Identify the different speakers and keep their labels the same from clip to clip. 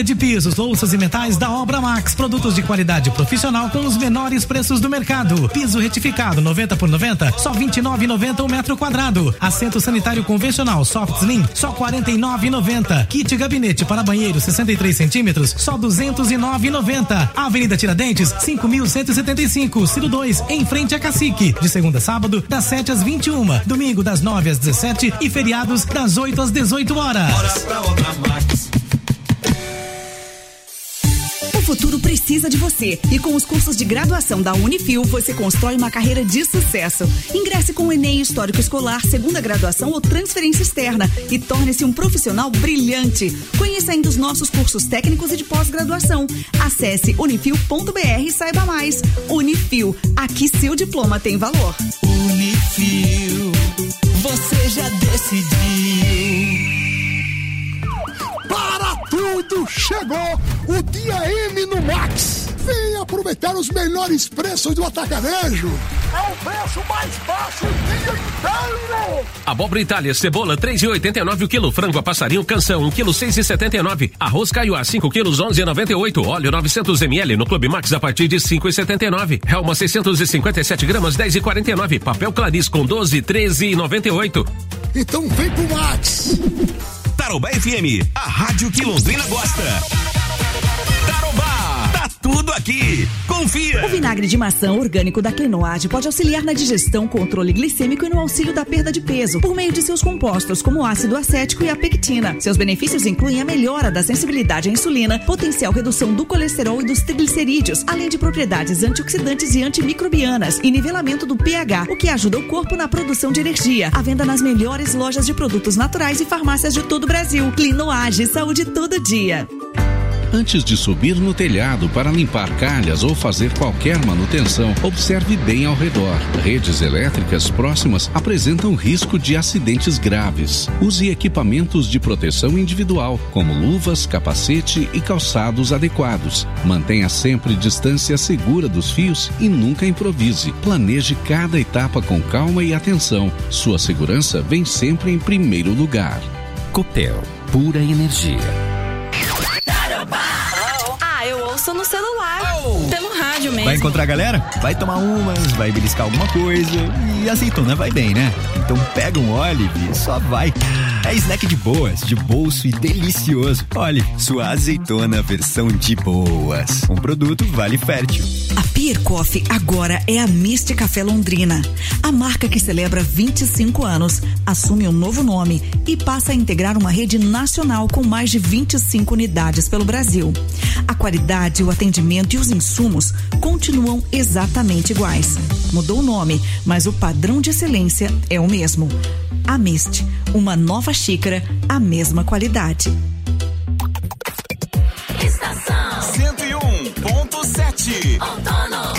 Speaker 1: De pisos, louças e metais da Obra Max, produtos de qualidade profissional com os menores preços do mercado. Piso retificado 90 por 90, só R$29,90 o metro quadrado. Assento sanitário convencional Soft Slim, só R$49,90. Kit gabinete para banheiro 63 centímetros, só R$209,90. Avenida Tiradentes, 5.175, Ciro 2, em frente a Cacique. De segunda a sábado, das 7 às 21, domingo das 9 às 17 e feriados das 8 às 18 horas.
Speaker 2: Bora pra Obra Max.
Speaker 3: O futuro precisa de você e com os cursos de graduação da Unifil você constrói uma carreira de sucesso. Ingresse com o Enem Histórico Escolar, segunda graduação ou transferência externa e torne-se um profissional brilhante. Conheça ainda os nossos cursos técnicos e de pós-graduação. Acesse unifil.br e saiba mais. Unifil, aqui seu diploma tem valor.
Speaker 2: Unifil, você já decidiu.
Speaker 4: Para tudo, chegou o Dia M no Max. Venha aproveitar os melhores preços do atacarejo. É o preço mais baixo o dia inteiro.
Speaker 5: Abóbora Itália, cebola 3,89 o quilo, frango a passarinho canção 1 quilo 6,79, arroz caiuá 5 quilos 11,98, óleo 900 ml no Clube Max a partir de 5,79, Helma 657 gramas 10,49, papel Clarice com 12 13,98.
Speaker 4: Então vem pro Max.
Speaker 6: Tarobá FM, a rádio que Londrina gosta. Tarobá, tá tudo aqui. Confia.
Speaker 3: O vinagre de maçã orgânico da Clenoade pode auxiliar na digestão, controle glicêmico e no auxílio da perda de peso, por meio de seus compostos, como o ácido acético e a pectina. Seus benefícios incluem a melhora da sensibilidade à insulina, potencial redução do colesterol e dos triglicerídeos, além de propriedades antioxidantes e antimicrobianas e nivelamento do pH, o que ajuda o corpo na produção de energia. À venda nas melhores lojas de produtos naturais e farmácias de todo o Brasil. Clenoade, saúde todo dia.
Speaker 7: Antes de subir no telhado para limpar calhas ou fazer qualquer manutenção, observe bem ao redor. Redes elétricas próximas apresentam risco de acidentes graves. Use equipamentos de proteção individual, como luvas, capacete e calçados adequados. Mantenha sempre distância segura dos fios e nunca improvise. Planeje cada etapa com calma e atenção. Sua segurança vem sempre em primeiro lugar.
Speaker 8: Copel, pura energia.
Speaker 9: Eu ouço no celular, pelo rádio mesmo.
Speaker 10: Vai encontrar a galera? Vai tomar umas, vai beliscar alguma coisa. E azeitona vai bem, né? Então pega um Olive e só vai. É snack de boas, de bolso e delicioso. Olive, sua azeitona versão de boas. Um produto Vale Fértil.
Speaker 3: A Pier Coffee agora é a Mist Café Londrina. A marca que celebra 25 anos assume um novo nome e passa a integrar uma rede nacional com mais de 25 unidades pelo Brasil. A qualidade, o atendimento e os insumos continuam exatamente iguais. Mudou o nome, mas o padrão de excelência é o mesmo. A Mist, uma nova xícara, a mesma qualidade.
Speaker 6: Estação 101.7
Speaker 2: Outono.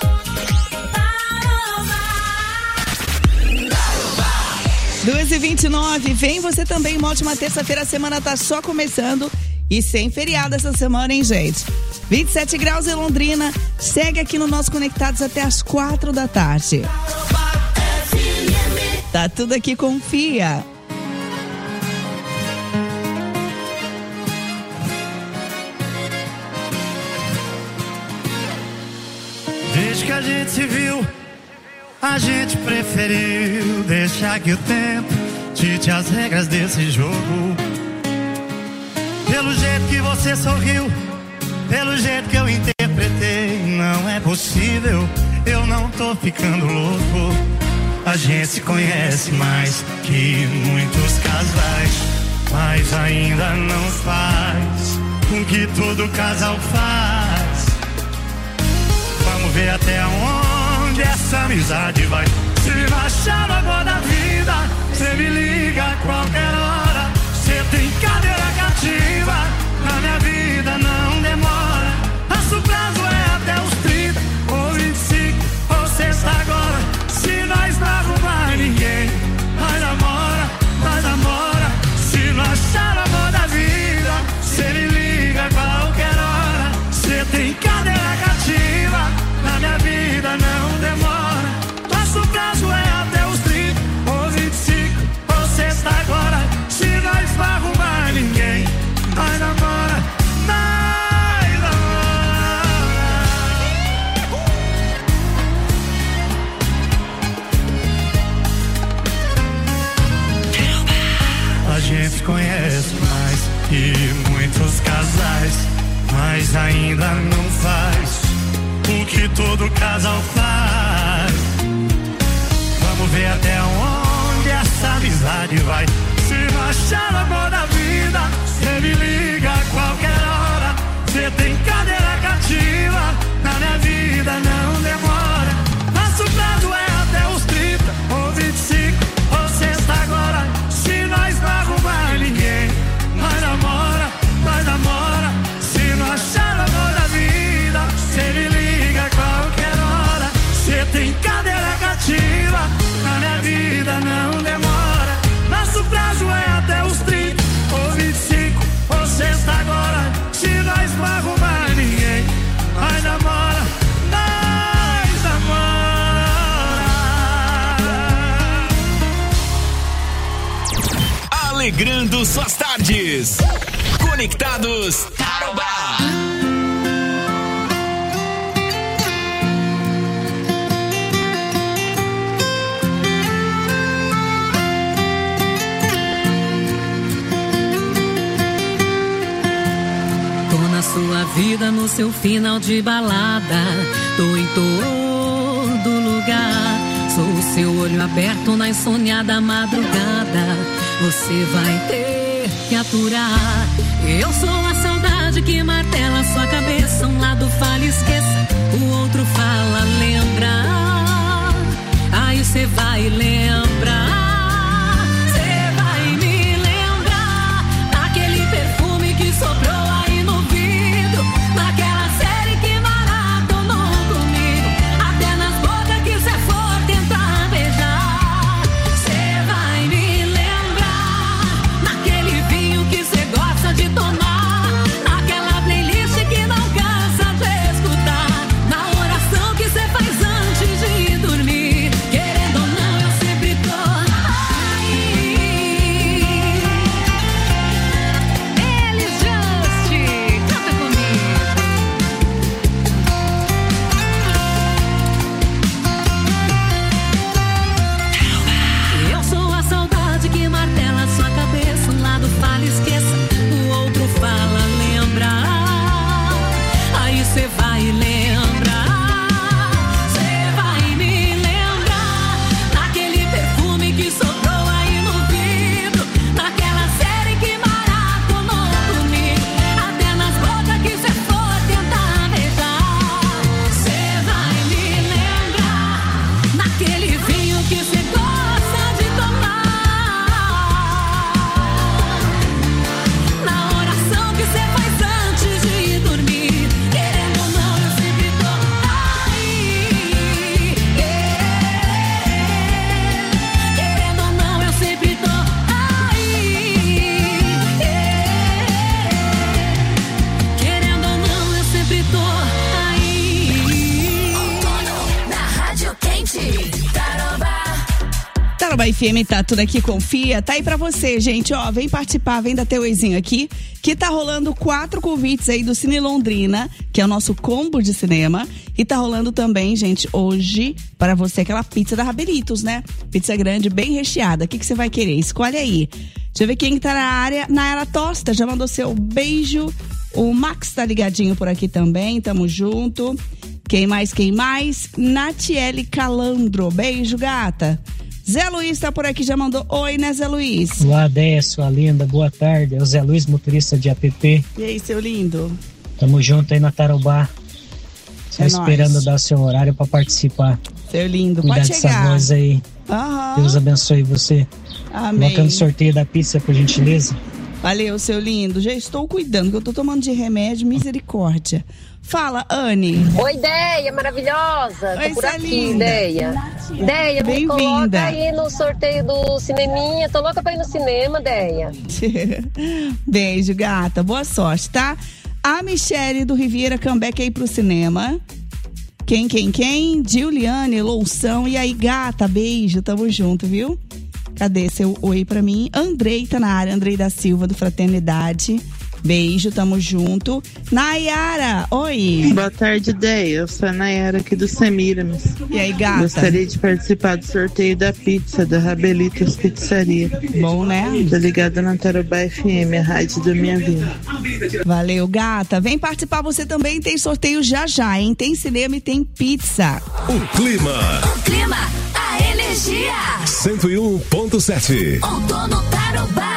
Speaker 11: 2h29, vem você também, uma ótima terça-feira, a semana tá só começando e sem feriado essa semana, hein, gente? 27 graus em Londrina, segue aqui no nosso Conectados até as 4 da tarde. Tá tudo aqui, confia.
Speaker 12: Desde que a gente se viu, a gente preferiu deixar que o tempo dite as regras desse jogo. Pelo jeito que você sorriu, pelo jeito que eu interpretei, não é possível, eu não tô ficando louco. A gente se conhece mais que muitos casais, mas ainda não faz o que todo casal faz. Vamos ver até onde essa amizade vai. Se não achar no amor da vida, cê me liga a qualquer hora. Cê tem cadeira cativa, na minha vida não demora. Nosso prazo é até os 30 ou 25 ou sexta agora. Se nós não arrumar ninguém, nós namora, nós namora. Se não achar o amor da vida, cê me liga a qualquer hora. Cê tem cadeira cativa, na minha vida não demora. Nosso prazo é até os 30 ou 25 ou sexta agora. Se nós não arrumar ninguém, nós namora, que todo casal faz. Vamos ver até onde essa amizade vai. Se não achar o amor da vida, cê me liga a qualquer hora. Cê tem cadeira cativa, na minha vida não demora. Nosso prazo é até os 30 ou 25 ou sexta agora. Se nós não arrumar ninguém, nós namora, nós namora. Se não achar o amor da vida, cê me liga a qualquer hora. Cê tem cadeira cativa, na minha vida não demora. Nosso prazo é até os 30 ou 25 ou sexta agora. Se nós não arrumar ninguém, nós namora, nós namora.
Speaker 6: Alegrando suas tardes. Conectados Tarobá.
Speaker 13: Sua vida no seu final de balada, tô em todo lugar. Sou o seu olho aberto na insonhada madrugada. Você vai ter que aturar. Eu sou a saudade que martela sua cabeça. Um lado fala esqueça, o outro fala lembra. Aí cê vai lembrar. Cê vai me lembrar daquele perfume que sobrou aí no vidro, naquela série que maratonou comigo, até nas bocas que cê for tentar beijar. Cê vai me lembrar naquele vinho que cê gosta de tomar, naquela playlist que não cansa de escutar, na oração que cê faz antes de dormir. Querendo ou não, eu sempre tô aí. Elis Just, canta comigo. Eu sou a saudade que martela sua cabeça. Um lado fala esqueça, o outro fala lembra. Aí cê vai lembrar. Cê vai me lembrar daquele perfume que sobrou aí no vidro, naquela série que maratonou comigo, até nas bocas que cê for tentar beijar. Cê vai me lembrar naquele vinho que cê gosta de tomar, na oração que cê faz antes de dormir. Querendo ou não, eu sempre tô aí. Querendo ou não, eu sempre tô aí. Querendo ou não, eu sempre tô aí.
Speaker 9: Na Rádio Quente, Tarobá.
Speaker 11: Tarobá FM, tá tudo aqui, confia. Tá aí pra você, gente, ó, vem participar, vem dar teu oizinho aqui, que tá rolando 4 convites aí do Cine Londrina, que é o nosso combo de cinema, e tá rolando também, gente, hoje, para você, aquela pizza da Rabelitos, né? Pizza grande, bem recheada, o que você vai querer? Escolhe aí. Deixa eu ver quem tá na área. Nayara Tosta, já mandou seu beijo. O Max tá ligadinho por aqui também, tamo junto. Quem mais? Natiele Calandro, beijo, gata. Zé Luiz tá por aqui, já mandou oi, né, Zé Luiz?
Speaker 14: Olá, Déia, sua linda, boa tarde. É o Zé Luiz, motorista de app.
Speaker 11: E aí, seu lindo?
Speaker 14: Tamo junto aí na Tarobá. Só
Speaker 11: É
Speaker 14: esperando
Speaker 11: nóis.
Speaker 14: dar o seu horário pra participar.
Speaker 11: Seu lindo,
Speaker 14: Cuidar
Speaker 11: pode
Speaker 14: dessa
Speaker 11: chegar.
Speaker 14: voz aí.
Speaker 11: Aham.
Speaker 14: Deus abençoe você.
Speaker 11: Amém.
Speaker 14: Colocando o sorteio da pizza, por gentileza.
Speaker 11: Valeu, seu lindo. Já estou cuidando, que eu tô tomando de remédio, misericórdia. Fala, Anne.
Speaker 15: Oi, Deia, maravilhosa.
Speaker 11: Oi,
Speaker 15: Tô por aqui,
Speaker 11: linda.
Speaker 15: Deia. Deia, me
Speaker 11: Bem-vinda.
Speaker 15: coloca aí no sorteio do cineminha. Tô louca pra ir no cinema, Deia.
Speaker 11: Beijo, gata. Boa sorte, tá? A Michele do Riviera Comeback aí pro cinema. Quem? Giuliane, Loução. E aí, gata, beijo. Tamo junto, viu? Cadê seu oi pra mim? Andrei tá na área. Andrei da Silva, do Fraternidade. Beijo, tamo junto. Nayara, oi.
Speaker 16: Boa tarde, Deia. Eu sou a Nayara aqui do Semiramis.
Speaker 11: E aí, gata?
Speaker 16: Gostaria de participar do sorteio da pizza da Rabelitos Pizzaria.
Speaker 11: Bom, né?
Speaker 16: Tô ligada na Tarobá FM, a rádio da minha vida.
Speaker 11: Valeu, gata. Vem participar você também, tem sorteio já, hein? Tem cinema e tem pizza.
Speaker 6: O clima.
Speaker 17: A energia.
Speaker 6: 101.7.
Speaker 17: Outono Tarobá.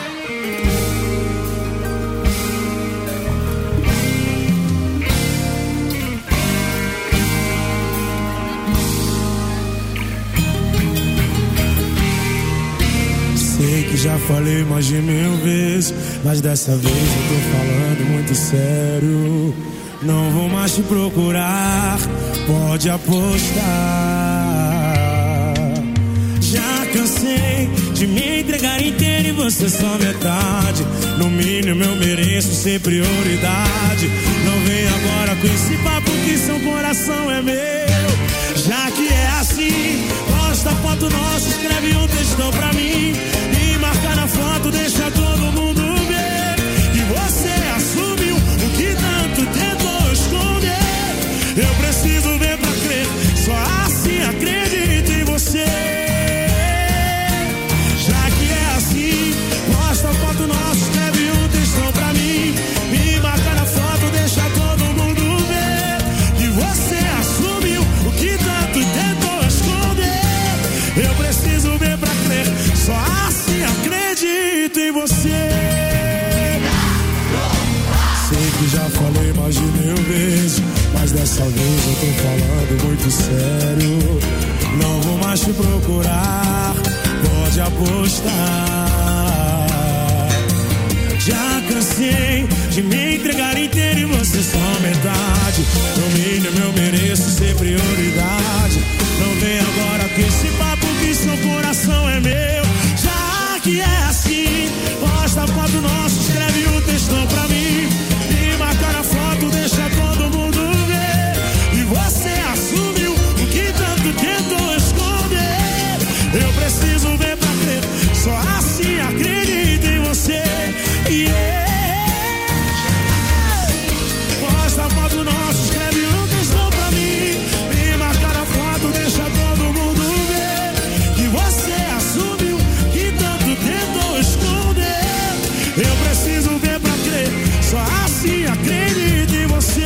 Speaker 12: Sei que já falei mais de 1000 vezes, mas dessa vez eu tô falando muito sério. Não vou mais te procurar, pode apostar. Já cansei de me entregar inteiro e você só metade. No mínimo eu mereço ser prioridade. Não vem agora com esse papo que seu coração é meu. Já que é assim, posta foto nossa, escreve um textão pra mim e marca na foto, deixa todo mundo ver que você assumiu o que tanto tentou esconder. Eu preciso ver pra crer, só assim acredito em você. Já que é assim, posta foto nossa, escreve um textão pra mim e marca na foto, deixa todo mundo ver que você assumiu o que tanto tentou esconder. Eu preciso ver pra crer, só assim acredito em você. Sei que já falei mais de 1000 vezes, mas dessa vez eu tô falando muito sério. Não vou mais te procurar, pode apostar. Já cansei de me entregar inteiro e você só metade. No mínimo eu mereço ser prioridade. Não vem agora com esse papo que seu coração é meu. Já que é assim, posta a foto nossa, escreve um textão pra mim e marca na foto, deixa todo mundo ver. E você assumiu o que tanto tentou esconder. Eu preciso ver pra crer, só assim acredito em você. Posta a foto nossa, escreve um textão pra mim e marca na foto, deixa todo mundo ver que você assumiu que tanto tentou esconder. Eu preciso ver pra crer, só assim acredito em você.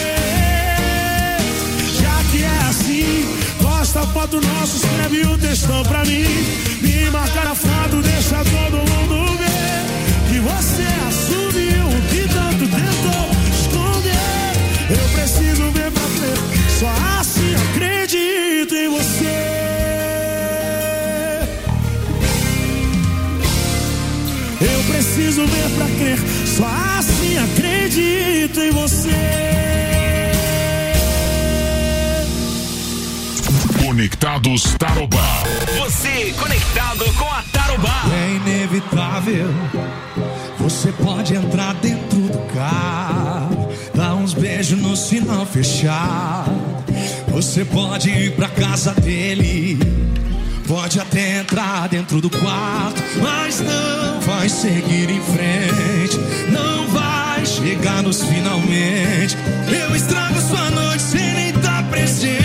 Speaker 12: Já que é assim, posta a foto nossa, escreve um textão pra mim e marca na foto, deixa todo mundo ver que você assumiu o que tanto tentou esconder. Eu preciso ver pra crer, só assim acredito em você. Eu preciso ver pra crer, só assim acredito em você.
Speaker 6: Conectados Tarobá. Você conectado com a Tarobá.
Speaker 2: É inevitável. Você pode entrar dentro do carro, dar uns beijos no sinal fechado. Você pode ir pra casa dele, pode até entrar dentro do quarto, mas não vai seguir em frente, não vai chegar nos finalmente. Eu estrago sua noite sem nem estar presente.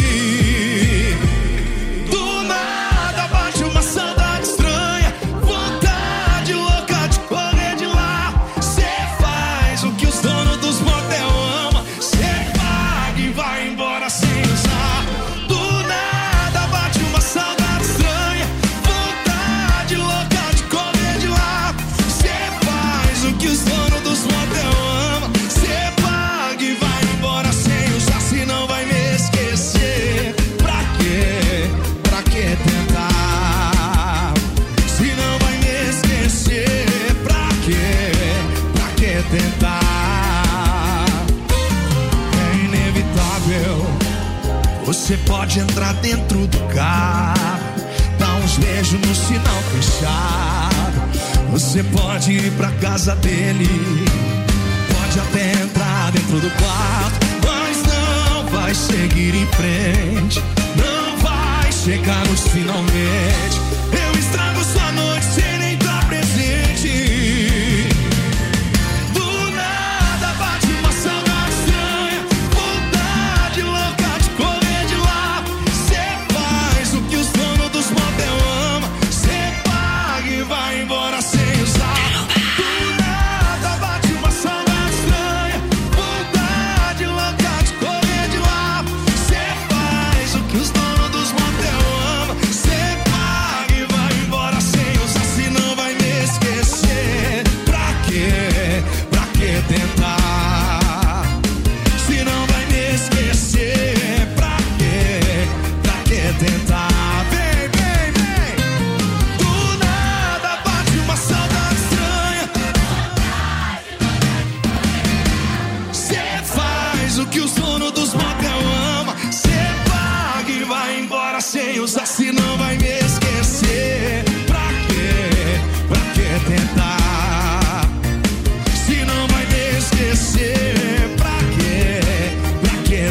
Speaker 2: Do nada bate uma saudade estranha, vontade louca de correr de lá. Cê faz o que os donos dos motel amam, cê paga e vai embora sem usar. Do nada bate uma saudade estranha, vontade louca de correr de lá. Cê faz o que os donos dos motel amam, cê paga e vai embora sem usar. Se não vai me esquecer, pra quê? Pra que tentar? Se não vai me esquecer, pra quê? Pra que tentar? É inevitável. Você pode entrar dentro do carro, dar uns beijos no sinal fechado. Você pode ir pra casa dele, pode até entrar dentro do quarto, mas não vai seguir em frente, não vai chegar nos finalmente. Eu estrago sua noite sem nem estar presente.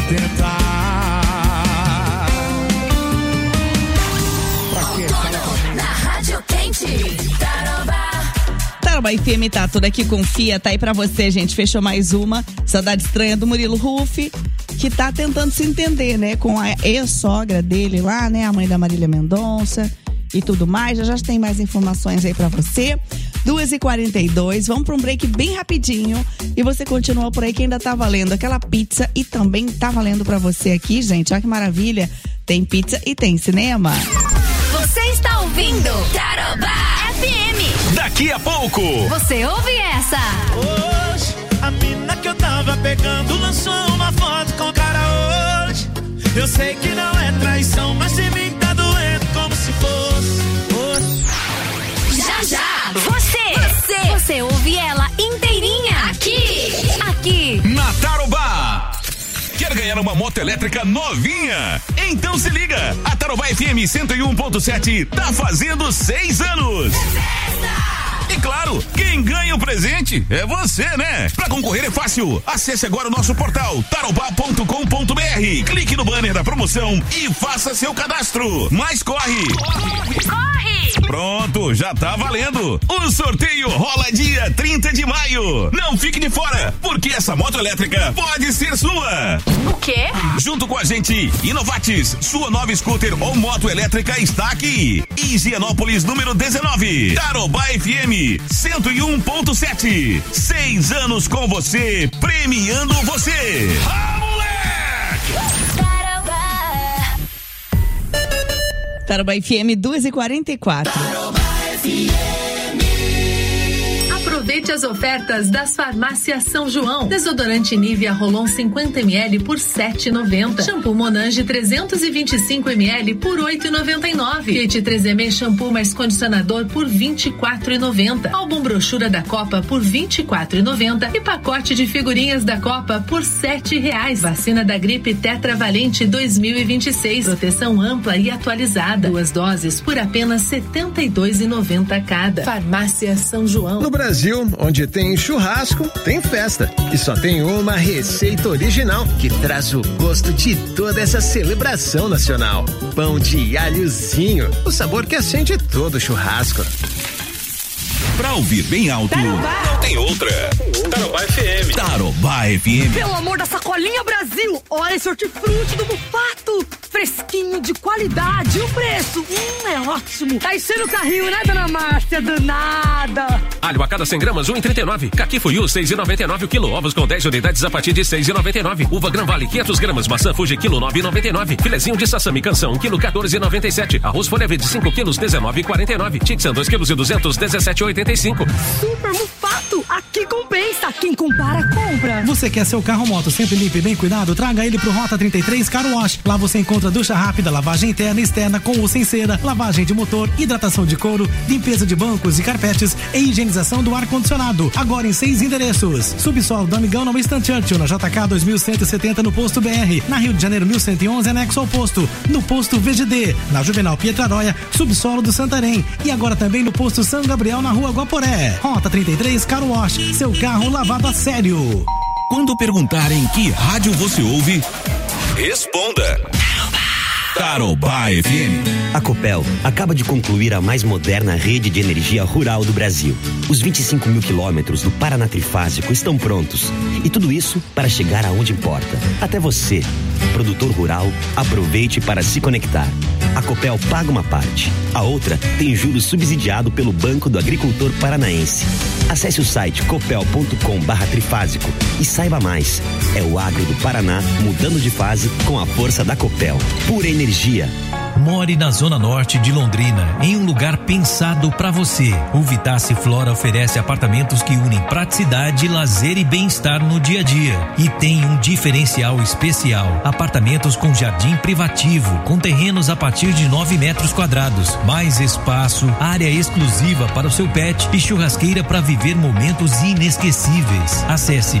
Speaker 2: tentar.
Speaker 17: Na Rádio Quente,
Speaker 11: Tarobá FM tá tudo aqui, confia, tá aí pra você, gente. Fechou mais uma. Saudade estranha do Murilo Ruff, que tá tentando se entender, né? Com a ex-sogra dele lá, né? A mãe da Marília Mendonça e tudo mais. Já tem mais informações aí pra você. 2h42, vamos pra um break bem rapidinho. E você continua por aí que ainda tá valendo aquela pizza. E também tá valendo pra você aqui, gente. Olha que maravilha. Tem pizza e tem cinema.
Speaker 17: Você está ouvindo Tarobá FM.
Speaker 6: Daqui a pouco.
Speaker 17: Você ouve essa?
Speaker 2: Hoje, a mina que eu tava pegando lançou uma foto com o cara hoje. Eu sei que não é traição, mas em mim tá doendo como se fosse.
Speaker 17: Já. Você ouve ela inteirinha aqui.
Speaker 6: Na Tarobá. Quer ganhar uma moto elétrica novinha? Então se liga, a Tarobá FM 101.7 tá fazendo 6 anos. E claro, quem ganha o presente é você, né? Pra concorrer é fácil. Acesse agora o nosso portal tarobá.com.br. Clique no banner da promoção e faça seu cadastro. Mas corre! Pronto, já tá valendo. O sorteio rola dia 30 de maio. Não fique de fora, porque essa moto elétrica pode ser sua.
Speaker 17: O quê?
Speaker 6: Junto com a gente, Inovatis, sua nova scooter ou moto elétrica está aqui. Higienópolis número 19. Tarobá FM 101.7. 6 anos com você, premiando você.
Speaker 11: Tarobá FM 2h44.
Speaker 18: Aproveite as ofertas das farmácias São João. Desodorante Nivea Rolon 50 ml por R$ 7,90. Shampoo Monange 325 ml por R$ 8,99. Kit 3M shampoo mais condicionador por R$ 24,90. Álbum brochura da Copa por R$ 24,90 e pacote de figurinhas da Copa por R$ 7,00. Vacina da gripe Tetravalente 2026. Proteção ampla e atualizada. 2 doses por apenas R$ 72,90 cada. Farmácia São João.
Speaker 19: No Brasil, onde tem churrasco, tem festa. E só tem uma receita original que traz o gosto de toda essa celebração nacional. Pão de alhozinho, o sabor que acende todo churrasco.
Speaker 6: Pra ouvir bem alto, não tem outra. Tarobá FM. Tarobá FM.
Speaker 20: Pelo amor da Sacolinha Brasil, olha esse hortifruti do Mufato. Fresquinho, de qualidade, o preço, é ótimo. Tá enchendo o carrinho, né, dona Márcia? Danada.
Speaker 5: Alho a cada 100 gramas, 1,39. Caqui Fuyu, 6,99 o quilo. Ovos com 10 unidades a partir de 6,99. Uva Gran Vale, 500 gramas. Maçã Fuji, quilo, 9,99. Filezinho de sassami Canção, quilo, 14,97. Arroz Folha Verde, 5 quilos, 19,49. Tixan, 2 quilos e 200, 17,85.
Speaker 20: Super Mufato, aqui compensa. Quem compara, compra.
Speaker 1: Você quer seu carro ou moto sempre limpo e bem cuidado? Traga ele pro Rota 33 Car Wash. Lá você encontra ducha rápida, lavagem interna e externa com ou sem cera, lavagem de motor, hidratação de couro, limpeza de bancos e carpetes e higienização do ar-condicionado. Agora em 6 endereços. Subsolo do Amigão, no Winston Churchill, na JK 2170 no posto BR. Na Rio de Janeiro 1111, anexo ao posto. No posto VGD. Na Juvenal Pietraróia, subsolo do Santarém. E agora também no posto São Gabriel, na Rua Guaporé. Rota 33 Car Wash. Seu carro lavado a sério.
Speaker 6: Quando perguntarem que rádio você ouve, responda. Tarobá FM.
Speaker 21: A Copel acaba de concluir a mais moderna rede de energia rural do Brasil. Os 25 mil quilômetros do Paraná Trifásico estão prontos. E tudo isso para chegar aonde importa. Até você, produtor rural, aproveite para se conectar. A Copel paga uma parte. A outra tem juros subsidiado pelo Banco do Agricultor Paranaense. Acesse o site copel.com/trifásico e saiba mais. É o agro do Paraná mudando de fase com a força da Copel. Pura energia.
Speaker 22: More na Zona Norte de Londrina, em um lugar pensado para você. O Vitace Flora oferece apartamentos que unem praticidade, lazer e bem-estar no dia a dia. E tem um diferencial especial: apartamentos com jardim privativo, com terrenos a partir de 9 metros quadrados, mais espaço, área exclusiva para o seu pet e churrasqueira para viver momentos inesquecíveis. Acesse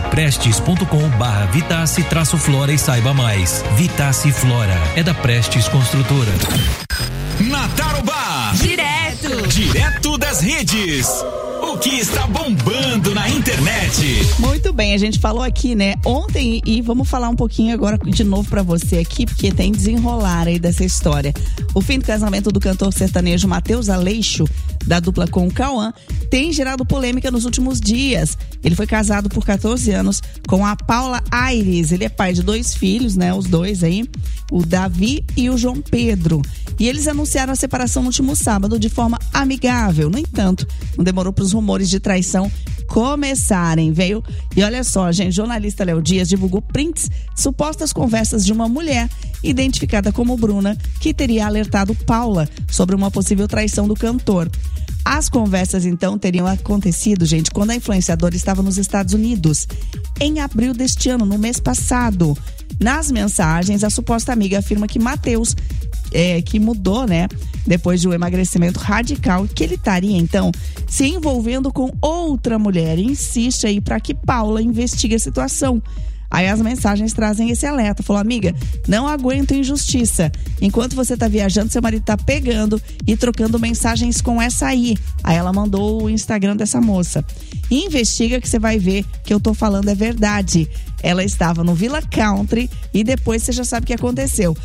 Speaker 22: prestes.com/Vitace-Flora e saiba mais. Vitace Flora é da Prestes Construtora.
Speaker 6: Na Tarobá.
Speaker 17: Direto
Speaker 6: das redes. O que está bombando na internet?
Speaker 11: Muito bem, a gente falou aqui, né, ontem, e vamos falar um pouquinho agora de novo pra você aqui, porque tem desenrolar aí dessa história. O fim do casamento do cantor sertanejo Matheus Aleixo, da dupla com o Cauã, tem gerado polêmica nos últimos dias. Ele foi casado por 14 anos com a Paula Aires. Ele é pai de 2 filhos, né, os 2 aí, o Davi e o João Pedro. E eles anunciaram a separação no último sábado de forma amigável. No entanto, não demorou para os rumores de traição começarem, veio? E olha só, gente, jornalista Léo Dias divulgou prints de supostas conversas de uma mulher identificada como Bruna, que teria alertado Paula sobre uma possível traição do cantor. As conversas, então, teriam acontecido, gente, quando a influenciadora estava nos Estados Unidos, em abril deste ano, no mês passado. Nas mensagens, a suposta amiga afirma que Matheus, que mudou, né, depois de um emagrecimento radical, que ele estaria, então, se envolvendo com outra mulher, e insiste aí para que Paula investigue a situação. Aí as mensagens trazem esse alerta. Falou, amiga, não aguento injustiça. Enquanto você tá viajando, seu marido tá pegando e trocando mensagens com essa aí. Aí ela mandou o Instagram dessa moça. Investiga que você vai ver que eu tô falando é verdade. Ela estava no Villa Country e depois você já sabe o que aconteceu.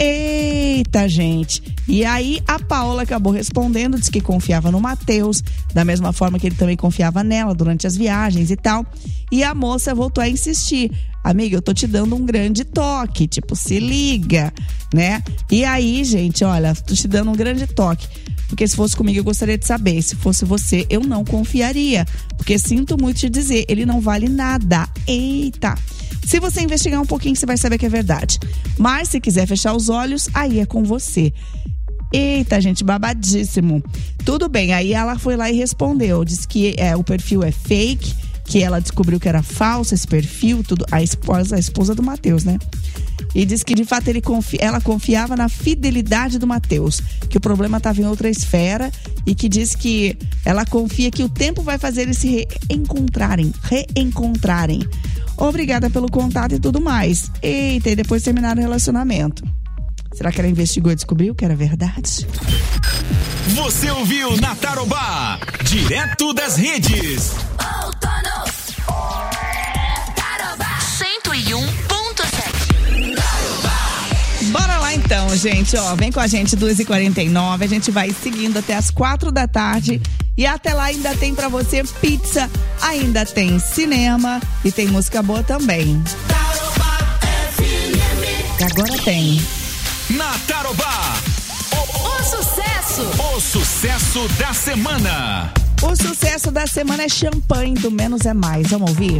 Speaker 11: Eita, gente. E aí a Paula acabou respondendo, disse que confiava no Matheus, da mesma forma que ele também confiava nela durante as viagens e tal. E a moça voltou a insistir. Amiga, eu tô te dando um grande toque, tipo, se liga, né? E aí, gente, olha, tô te dando um grande toque. Porque se fosse comigo, eu gostaria de saber. Se fosse você, eu não confiaria. Porque sinto muito te dizer, ele não vale nada. Eita! Se você investigar um pouquinho, você vai saber que é verdade. Mas se quiser fechar os olhos, aí é com você. Eita, gente, babadíssimo. Tudo bem, aí ela foi lá e respondeu. Disse que o perfil é fake, que ela descobriu que era falso esse perfil, tudo. A esposa do Matheus, né? E disse que de fato ela confiava na fidelidade do Matheus, que o problema estava em outra esfera, e que diz que ela confia que o tempo vai fazer eles se reencontrarem. Obrigada pelo contato e tudo mais. Eita, e depois terminaram o relacionamento. Será que ela investigou e descobriu que era verdade?
Speaker 6: Você ouviu na Tarobá, direto das redes.
Speaker 17: Outono. Tarobá 101.7.
Speaker 11: Bora lá então, gente, ó, vem com a gente 2h49, a gente vai seguindo até as 4 da tarde e até lá ainda tem pra você pizza, ainda tem cinema e tem música boa também. E agora tem
Speaker 6: na Tarobá,
Speaker 17: o sucesso.
Speaker 6: O sucesso da semana.
Speaker 11: O sucesso da semana é Champanhe do Menos é Mais. Vamos ouvir?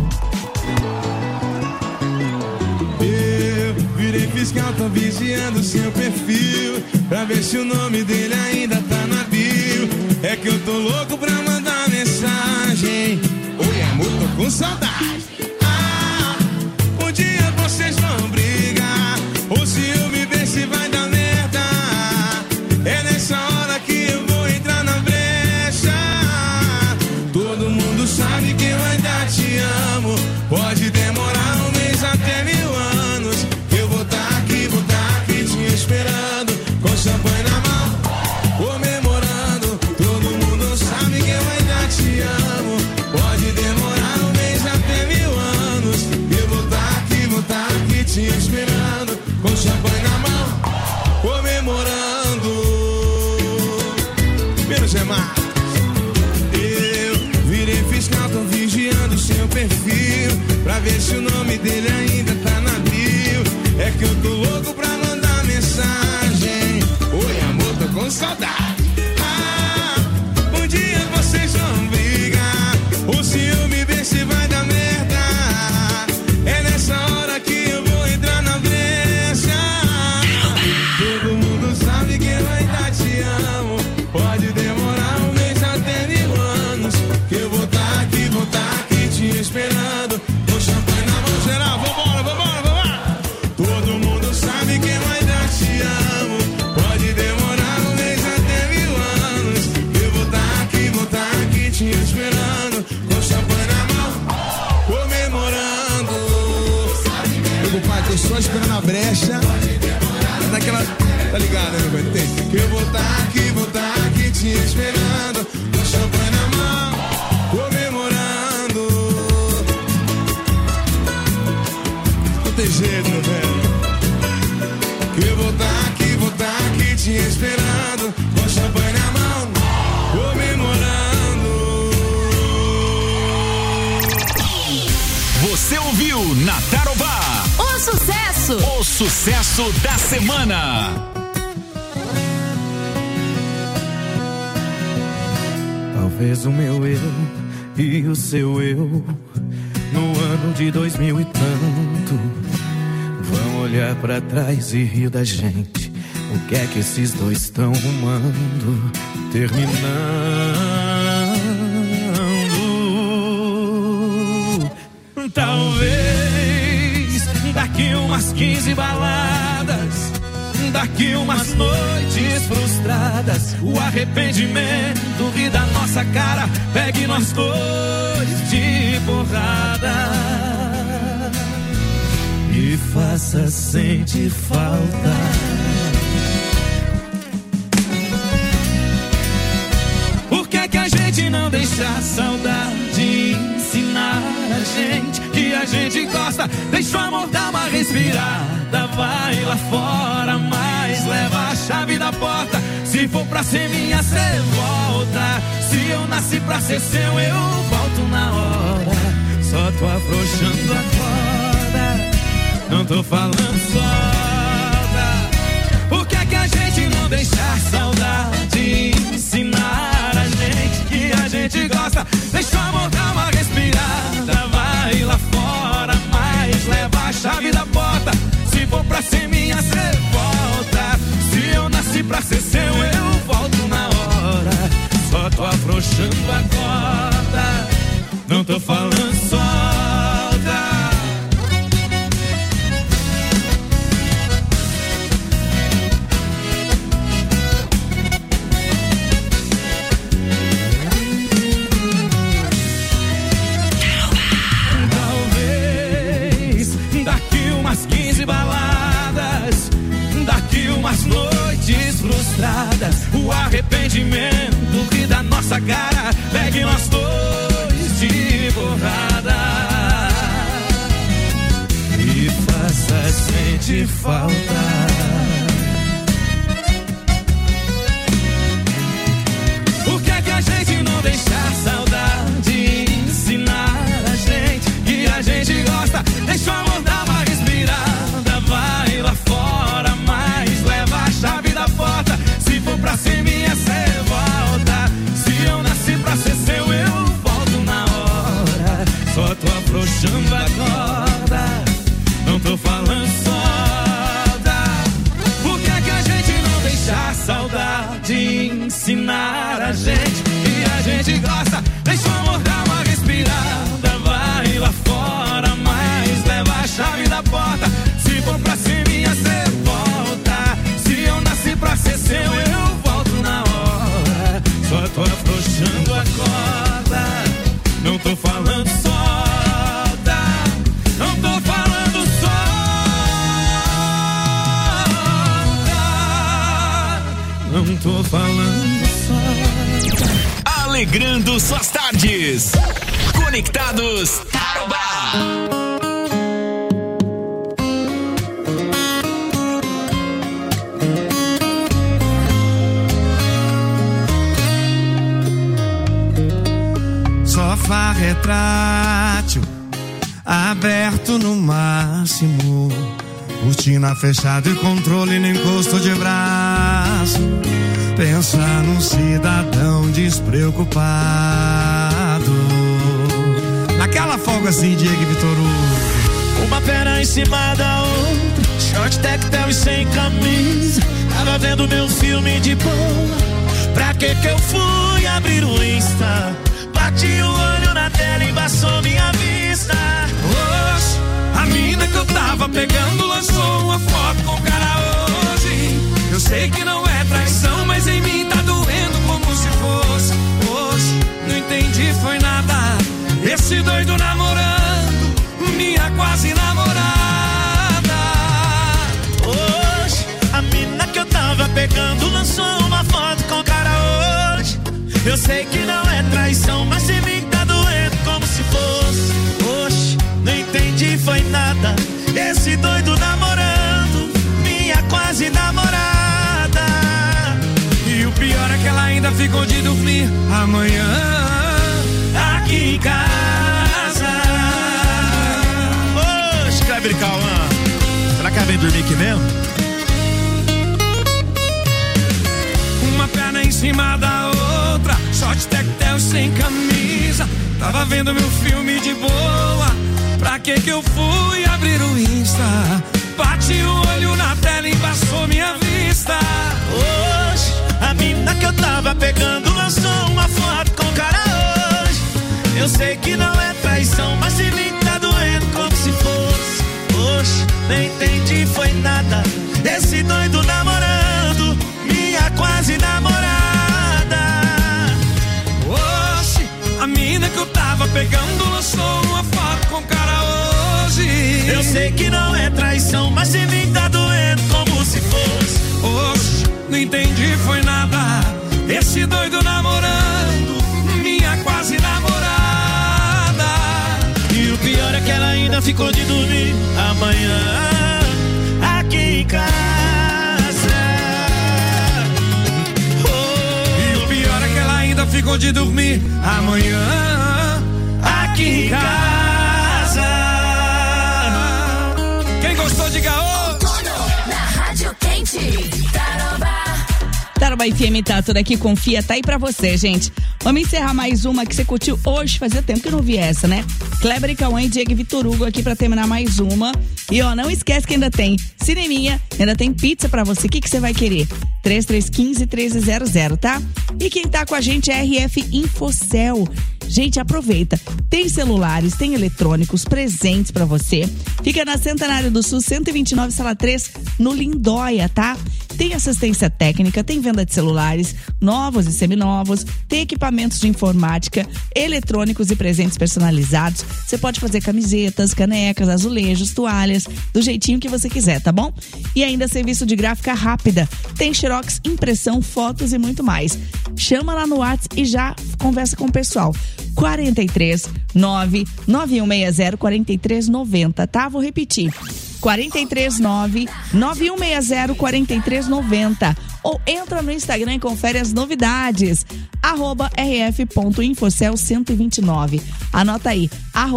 Speaker 2: Eu virei fiscal, tô vigiando seu perfil pra ver se o nome dele ainda tá na bio. É que eu tô louco pra mandar mensagem. Oi, amor, tô com saudade. Um dia vocês vão brigar, ou se eu me ver se vai dar merda. É nessa hora que eu vou entrar na brecha. Todo mundo sabe que eu ainda te amo. Pode demorar um mês até 1000 anos. Eu vou tá aqui te esperando, com champanhe na mão, comemorando. Todo mundo sabe que eu ainda te amo. Pode demorar um mês até 1000 anos. Eu vou tá aqui te esperando, com champanhe na mão, comemorando. Menos é mais. Eu virei fiscal, tô vigiando seu perfil pra ver se o nome dele ainda tá na bio. É que eu tô louco pra mandar mensagem. Oi, amor, tô com saudade. Um dia vocês vão brigar, ou se eu me ver se vai dar merda. É nessa hora que eu vou entrar na brecha. Todo mundo sabe que eu ainda te amo. Pode demorar um mês até 1000 anos. Que eu vou tá aqui te esperando, com champanhe na mão. Geral, vambora. Todo mundo sabe que eu ainda te amo. Pode demorar um mês até 1000 anos. Eu vou tá aqui te esperando, com champanhe na mão, comemorando. Meu compadre, tô só esperando a brecha. Naquela, tá ligado, né, meu pai? Que eu vou tá aqui te esperando, com champanhe na mão, tem jeito, meu velho. Que eu vou tá aqui te esperando, com champanhe na mão, comemorando.
Speaker 6: Você ouviu na Tarobá
Speaker 17: O sucesso!
Speaker 6: O sucesso da semana.
Speaker 4: Talvez o meu eu e o seu eu no ano de 2000 e tanto vão olhar pra trás e rir da gente. O que é que esses dois estão rumando, terminando? Talvez daqui umas 15 baladas, daqui umas noites frustradas, o arrependimento ri da nossa cara, pegue nós dois de porrada e faça sentir falta. Por que que a gente não deixa a saudade ensinar a gente que a gente gosta? Deixa o amor dar uma respirada, vai lá fora, mas leva a chave da porta. Se for pra ser minha, cê volta. Se eu nasci pra ser seu, eu volto na hora. Só tô afrouxando a corda, não tô falando solta. Por que que a gente não deixa a saudade ensinar a gente que a gente gosta? Deixa o amor dar uma respirada, vai lá fora, mas leva a chave da porta. Se for pra ser minha, cê volta. Se eu nasci pra ser seu, eu volto na hora. Só tô afrouxando a corda, não tô falando solta. Baladas, daqui umas noites frustradas, o arrependimento ri da nossa cara, pegue nós dois de porrada e faça sentir falta. Por que que a gente não deixa a saudade ensinar a gente que a gente gosta? Deixa o amor dar uma respirada, vai lá fora, mas leva a chave da porta. Se for pra ser minha, cê volta. Se eu nasci pra ser seu, eu volto na hora. Só tô afrouxando a corda, não tô falando solta. Por que que a gente não deixa a saudade ensinar a gente que a gente gosta? Deixa o amor dar uma respirada, vai lá fora, mas leva a chave da porta. Se for pra ser minha, cê volta. Se eu nasci pra ser seu, eu volto na hora. Só tô afrouxando a corda, não tô falando solta. Não tô falando solta. Não tô falando solta.
Speaker 6: Alegrando suas tardes. Conectados Tarobá.
Speaker 12: Sofá retrátil, aberto no máximo, cortina fechada e controle no encosto de braço. Pensa num cidadão despreocupado, naquela folga assim, Diego e Vitor Hugo.
Speaker 4: Uma perna em cima da outra, short tactel e sem camisa. Tava vendo meu filme de boa, pra que eu fui abrir o Insta? Bati o olho na tela e embaçou minha vista.
Speaker 12: Oxe, a mina que eu tava pegando lançou uma foto com o cara hoje. Eu sei que não é traição, mas em mim tá doendo como se fosse. Oxe, não entendi, foi nada. Esse doido namorando minha quase namorada.
Speaker 4: Hoje, a mina que eu tava pegando lançou uma foto com o cara hoje. Eu sei que não é traição, mas em mim tá doendo como se fosse. Oxe, não entendi, foi nada.
Speaker 2: esse doido namorando minha quase namorada.
Speaker 4: E o pior é que ela ainda ficou de dormir amanhã aqui em casa.
Speaker 2: Oxe, Kleber e Cauã, será que ela vem dormir aqui mesmo?
Speaker 4: Uma perna em cima da outra, só de tectel sem camisa. Tava vendo meu filme de boa, pra que eu fui abrir o Insta? Bati o olho na tela e embaçou minha vista.
Speaker 2: Hoje, a mina que eu tava pegando lançou uma foto com o cara hoje. Eu sei que não é traição, mas se mim tá doendo como se fosse. Hoje, nem entendi, foi nada. Esse doido namorando minha quase namorada.
Speaker 4: Hoje, a mina que eu tava pegando lançou uma foto com o cara hoje.
Speaker 2: Eu sei que não é traição, mas se mim tá doendo como se fosse.
Speaker 4: Hoje, não entendi, foi nada. Esse doido namorando minha quase namorada.
Speaker 2: E o pior é que ela ainda ficou de dormir amanhã aqui em casa.
Speaker 4: E o pior é que ela ainda ficou de dormir amanhã aqui em casa. Quem gostou, diga ô.
Speaker 17: Na Rádio Quente, Tarobá.
Speaker 11: Tarobá FM tá tudo aqui, confia, tá aí pra você, gente. Vamos encerrar mais uma que você curtiu hoje, fazia tempo que eu não vi essa, né? Kleber e Cauã e Diego e Vitor Hugo aqui pra terminar mais uma. E ó, não esquece que ainda tem cineminha, ainda tem pizza pra você. O que você vai querer? 3315-1300, tá? E quem tá com a gente é RF Infocel. Gente, aproveita. Tem celulares, tem eletrônicos, presentes pra você. Fica na Centenário do Sul, 129, sala 3, no Lindóia, tá? Tem assistência técnica, tem venda de celulares, novos e seminovos, tem equipamentos de informática, eletrônicos e presentes personalizados. Você pode fazer camisetas, canecas, azulejos, toalhas, do jeitinho que você quiser, tá bom? E ainda serviço de gráfica rápida. Tem xerox, impressão, fotos e muito mais. Chama lá no WhatsApp e já conversa com o pessoal. 43 99160 4390, tá? Vou repetir. 43 99160 4390. Ou entra no Instagram e confere as novidades. @rf.infocel129. Anota aí.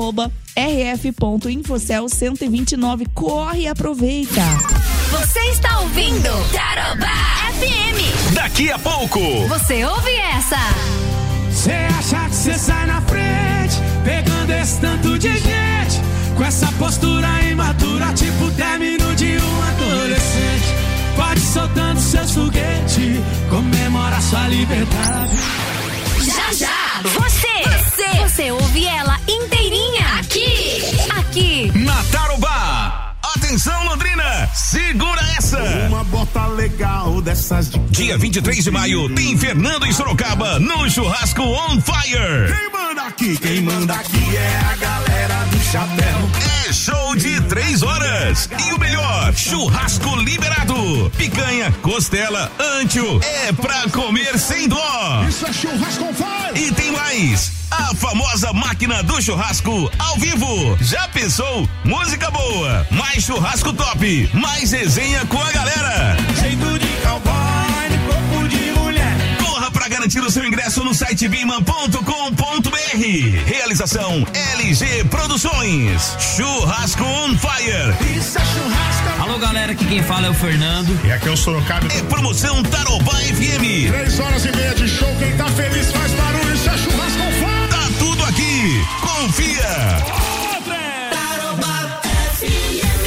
Speaker 11: @rf.infocel129. Corre e aproveita.
Speaker 17: Você está ouvindo Tarobá FM.
Speaker 6: Daqui a pouco.
Speaker 17: Você ouve essa?
Speaker 4: Cê acha que cê sai na frente, pegando esse tanto de gente, com essa postura imatura, tipo término de um adolescente. Pode soltando seus foguetes, comemora sua liberdade.
Speaker 17: Já, já, você ouve ela inteirinha aqui,
Speaker 6: na Tarobá. Atenção, Londrina, segura essa.
Speaker 2: Uma bota legal dessas de...
Speaker 6: Dia 23 de maio tem Fernando em Sorocaba no Churrasco On Fire.
Speaker 2: Quem manda aqui é a galera do chapéu.
Speaker 6: É show de 3 horas. E o melhor, churrasco liberado. Picanha, costela, ancho, é pra comer sem dó.
Speaker 2: Isso é Churrasco On Fire.
Speaker 6: E tem mais. A famosa máquina do churrasco ao vivo. Já pensou? Música boa, mais churrasco top, mais resenha com a galera.
Speaker 2: Jeito de cowboy, corpo de mulher.
Speaker 6: Corra pra garantir o seu ingresso no site biman.com.br. Realização LG Produções. Churrasco On Fire.
Speaker 2: Isso é churrasco.
Speaker 7: Alô, galera, aqui quem fala é o Fernando.
Speaker 2: E aqui é o Sorocaba.
Speaker 6: É promoção Tarobá FM.
Speaker 2: 3h30 de show, quem tá feliz faz barulho. Isso é Churrasco On Fire.
Speaker 6: Tá tudo aqui, confia.
Speaker 17: Tarobá FM.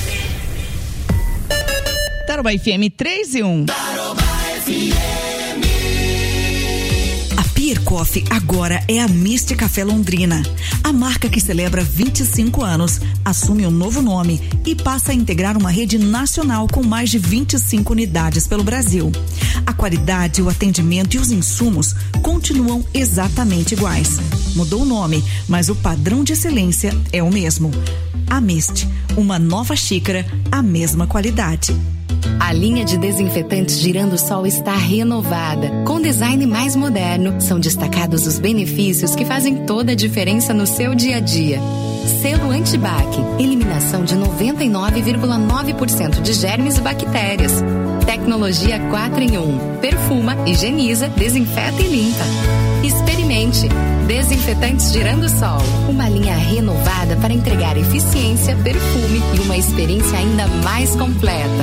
Speaker 11: Tarobá FM 3 e 1.
Speaker 17: Tarobá FM.
Speaker 3: A Pier Coffee agora é a Mist Café Londrina. A marca que celebra 25 anos assume um novo nome e passa a integrar uma rede nacional com mais de 25 unidades pelo Brasil. A qualidade, o atendimento e os insumos continuam exatamente iguais. Mudou o nome, mas o padrão de excelência é o mesmo. A Mist, uma nova xícara, a mesma qualidade.
Speaker 8: A linha de desinfetantes Girando Sol está renovada. Com design mais moderno, são destacados os benefícios que fazem toda a diferença no seu dia a dia. Selo Antibac. Eliminação de 99,9% de germes e bactérias. Tecnologia 4 em 1. Perfuma, higieniza, desinfeta e limpa. Experimente. Desinfetantes Girassol. Uma linha renovada para entregar eficiência, perfume e uma experiência ainda mais completa.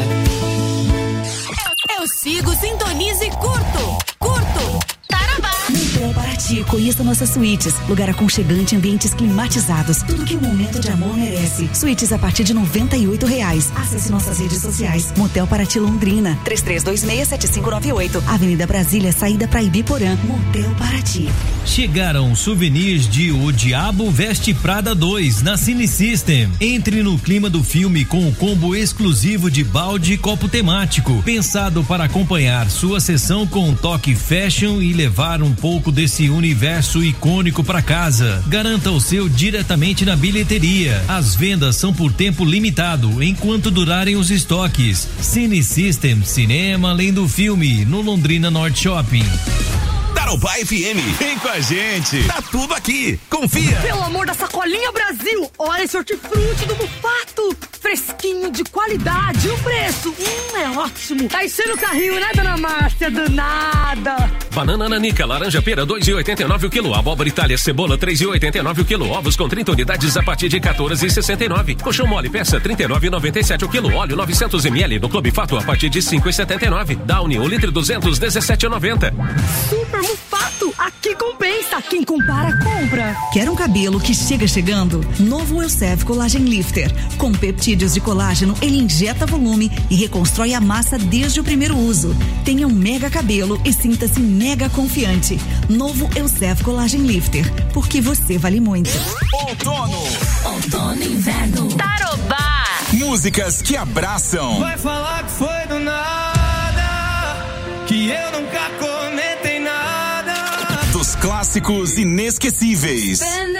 Speaker 17: Eu sigo, sintonizo e curto. Tarobá.
Speaker 3: Motel Paraty, conheça nossas suítes. Lugar aconchegante, ambientes climatizados. Tudo que um momento de amor merece. Suítes a partir de R$98. Acesse nossas redes sociais. Motel Paraty Londrina, 33267598. Avenida Brasília, saída para Ibiporã. Motel Paraty.
Speaker 22: Chegaram souvenirs de O Diabo Veste Prada 2 na Cine System. Entre no clima do filme com o combo exclusivo de balde e copo temático, pensado para acompanhar sua sessão com um toque fashion e levar um pouco desse universo icônico para casa. Garanta o seu diretamente na bilheteria. As vendas são por tempo limitado, enquanto durarem os estoques. Cine System, cinema além do filme, no Londrina Norte Shopping.
Speaker 6: Tarobá FM, vem com a gente, tá tudo aqui, confia.
Speaker 20: Pelo amor da Sacolinha Brasil, olha esse hortifruti do Mufato, fresquinho, de qualidade, e o preço, é ótimo. Tá enchendo o carrinho, né, dona Márcia, danada.
Speaker 5: Banana nanica, laranja pera, 2,89 o quilo. Abóbora Itália, cebola, 3,89 o quilo. Ovos com 30 unidades a partir de 14,69. Colchão mole, peça, 39,97 o quilo. Óleo 900 ml no Clube Fato a partir de 5,79. Downy, 1 litro 200, 17,90.
Speaker 20: Super Mufato, aqui compensa. Quem compara, compra.
Speaker 3: Quer um cabelo que chega chegando? Novo Elseve Collagen Lifter. Com peptídeos de colágeno, ele injeta volume e reconstrói a massa desde o primeiro uso. Tenha um mega cabelo e sinta-se mega confiante. Novo Elseve Collagen Lifter, porque você vale muito.
Speaker 6: Outono
Speaker 17: e inverno.
Speaker 6: Tarobá. Músicas que abraçam.
Speaker 4: Vai falar que foi do nada, que eu nunca comentei nada.
Speaker 6: Dos clássicos inesquecíveis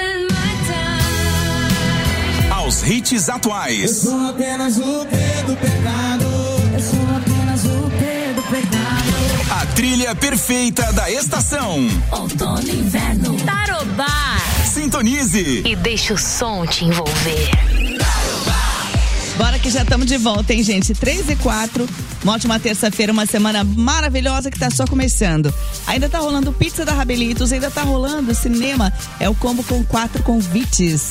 Speaker 6: aos hits atuais.
Speaker 17: Eu sou apenas o pé do pecado. Eu sou apenas o pé do pecado.
Speaker 6: A trilha perfeita da estação.
Speaker 17: Outono e inverno. Tarobá.
Speaker 6: Sintonize
Speaker 17: e deixa o som te envolver.
Speaker 11: Bora que já estamos de volta, hein, gente? 3h04, uma ótima terça-feira, uma semana maravilhosa que tá só começando. Ainda tá rolando pizza da Rabelitos, ainda tá rolando cinema. É o combo com 4 convites.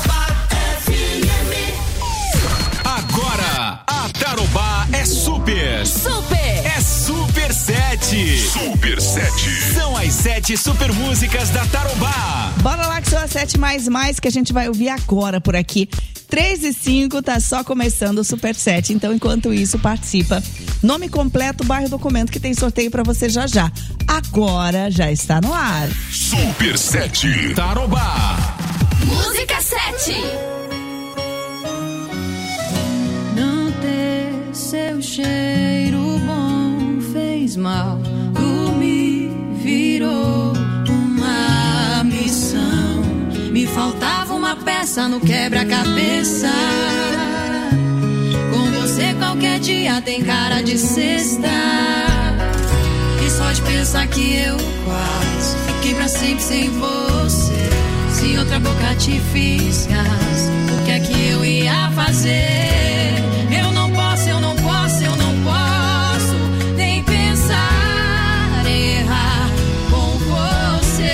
Speaker 6: Agora, a Tarobá é super.
Speaker 17: É
Speaker 6: Super 7. Super 7. São as 7 super músicas da Tarobá.
Speaker 11: Bora lá que são as 7 mais que a gente vai ouvir agora por aqui. 3h05, tá só começando o Super 7. Então, enquanto isso, participa. Nome completo, bairro, documento, que tem sorteio pra você já. Agora já está no ar.
Speaker 6: Super 7. Tarobá.
Speaker 17: Música 7.
Speaker 10: Não ter seu cheiro bom fez mal. Dormir virou uma missão. Me faltava uma peça no quebra-cabeça. Com você qualquer dia tem cara de sexta. E só de pensar que eu quase fiquei pra sempre sem você. Se outra boca te fisgas, o que é que eu ia fazer? Eu não posso nem pensar em errar com você.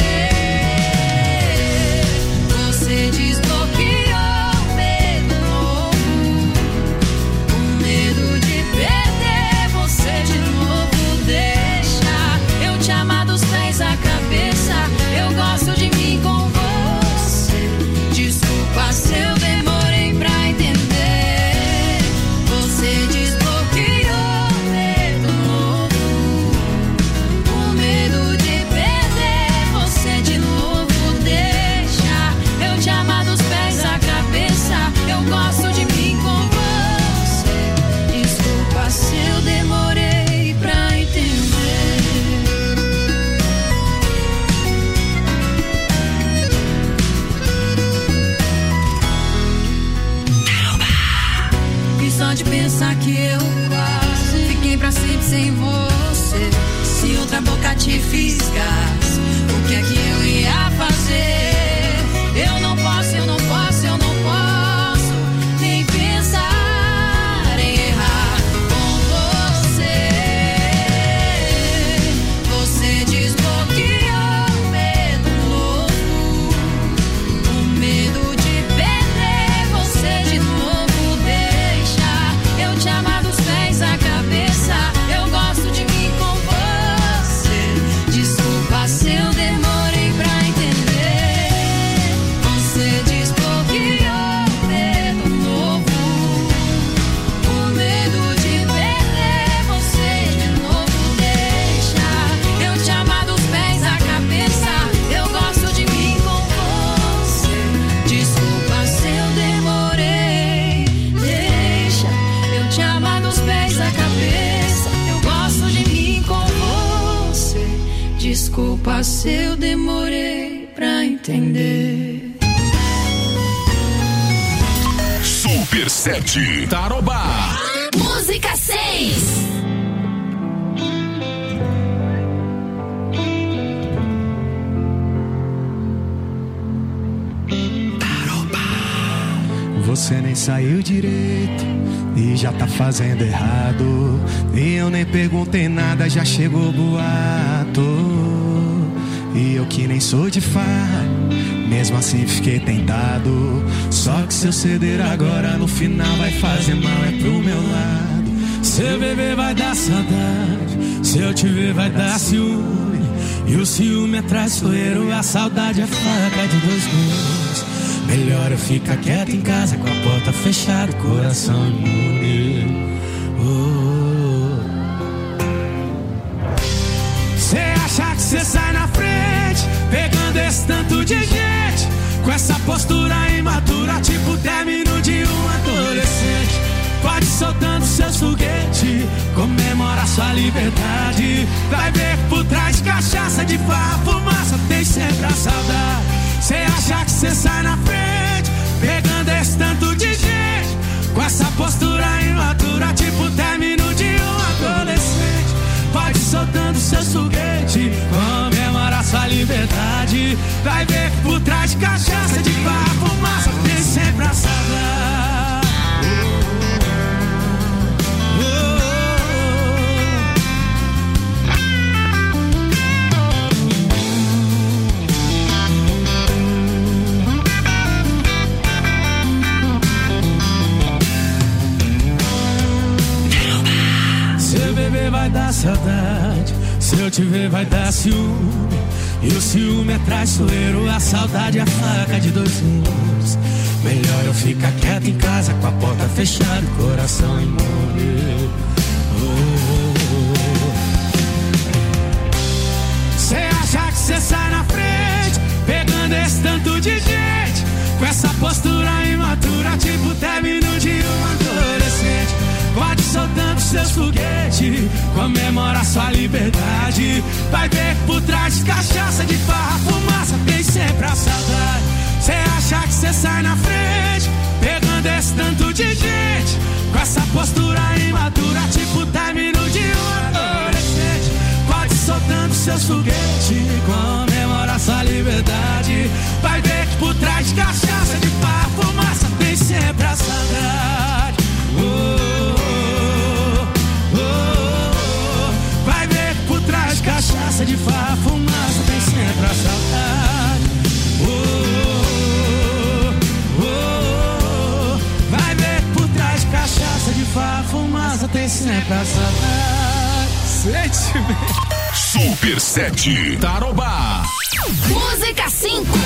Speaker 10: Você desbloqueou o medo novo, o medo de perder você de novo. Deixa eu te amar dos pés à cabeça. Eu gosto de mim com você. Desculpa se eu demorei pra entender. Você desbloqueou o medo novo, o medo de perder você de novo. Deixa eu te amar dos pés à cabeça. Eu gosto de mim com você. Desculpa se eu demorei pra entender. E só de pensar que eu quase fiquei pra sempre sem você. Se outra boca te fisgas, o que é que eu ia fazer? Eu não posso Desculpa se eu demorei pra entender.
Speaker 6: Super 7 Tarobá.
Speaker 10: Música 6.
Speaker 12: Você nem saiu direito e já tá fazendo errado. E eu nem perguntei nada, já chegou boato. E eu que nem sou de farra, mesmo assim fiquei tentado. Só que se eu ceder agora, no final vai fazer mal, é pro meu lado. Se eu beber vai dar saudade, se eu te ver vai dar ciúme. E o ciúme é traiçoeiro, a saudade é faca de dois gumes. Melhor eu ficar quieto em casa com a porta fechada, coração imune. Cê acha que cê sai na frente, pegando esse tanto de gente, com essa postura imatura, tipo término de um adolescente. Pode ir soltando seus foguetes, comemora sua liberdade. Vai ver que por trás de cachaça, de farra, fumaça, tem sempre a saudade. Cê acha que cê sai na frente, pegando esse tanto de gente, com essa postura imatura, tipo término de um adolescente. Pode ir soltando seus foguetes, comemora sua liberdade. Vai ver que por trás de cachaça, de farra, fumaça, tem sempre a saudade. Vai dar saudade, se eu te ver vai dar ciúme. E o ciúme é traiçoeiro, a saudade é a faca de dois gumes. Melhor eu ficar quieto em casa com a porta fechada, coração imune. Cê acha que cê sai na frente, pegando esse tanto de gente, com essa postura imatura, tipo término de um adolescente. Pode ir soltando seus foguetes, comemora sua liberdade. Vai ver que por trás de cachaça, de farra, fumaça, tem sempre a saudade. Cê acha que cê sai na frente, pegando esse tanto de gente, com essa postura imatura, tipo término de um adolescente. Pode ir soltando seus foguetes, comemora sua liberdade. Vai ver que por trás de cachaça, de farra, fumaça, tem sempre a saudade. Vai ver que por trás de cachaça, de farra, fumaça, tem sempre a saudade. Vai ver que por trás de cachaça, de farra, fumaça, tem sempre a saudade. Sentimento.
Speaker 6: Super 7 Tarobá.
Speaker 10: Música 5.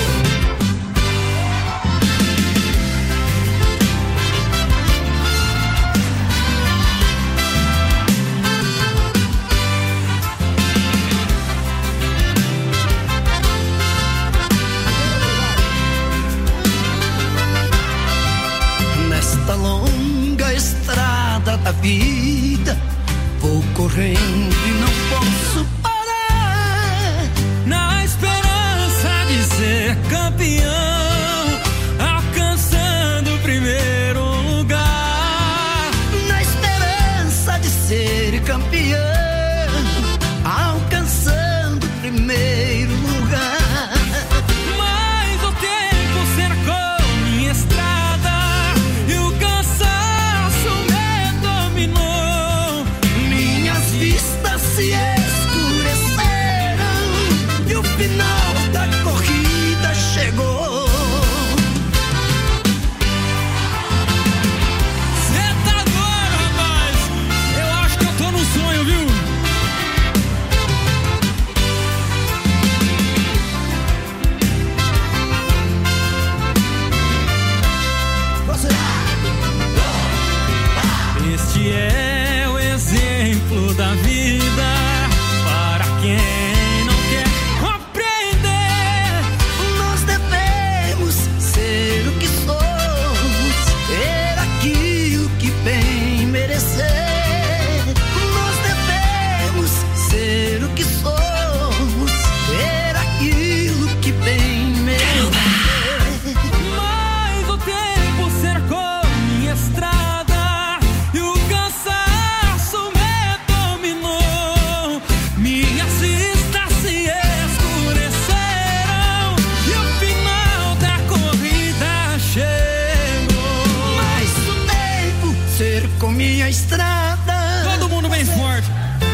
Speaker 9: Nesta longa estrada da vida, vou correndo e não posso parar.
Speaker 4: Na esperança de ser campeão, alcançando o primeiro lugar.
Speaker 9: Na esperança de ser campeão, alcançando o primeiro lugar.
Speaker 4: Mas o tempo cercou minha estrada e o cansaço me dominou.
Speaker 9: Minhas vistas se escureceram e o final da corrida chegou.
Speaker 4: Cê tá doido, rapaz? Eu acho que eu tô num sonho, viu? Este é o exemplo da vida para quem não quer compreender.
Speaker 9: Nós devemos ser o que somos, ter aquilo que bem merecer. Nós devemos ser o que somos, cerco minha estrada.
Speaker 7: Todo mundo bem forte.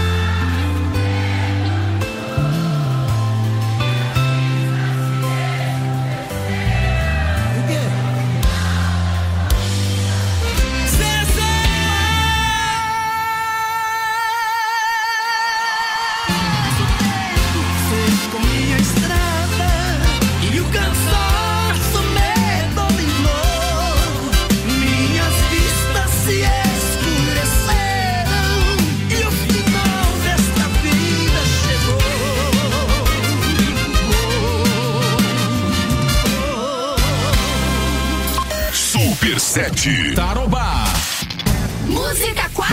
Speaker 6: Super 7 Tarobá.
Speaker 10: Música 4.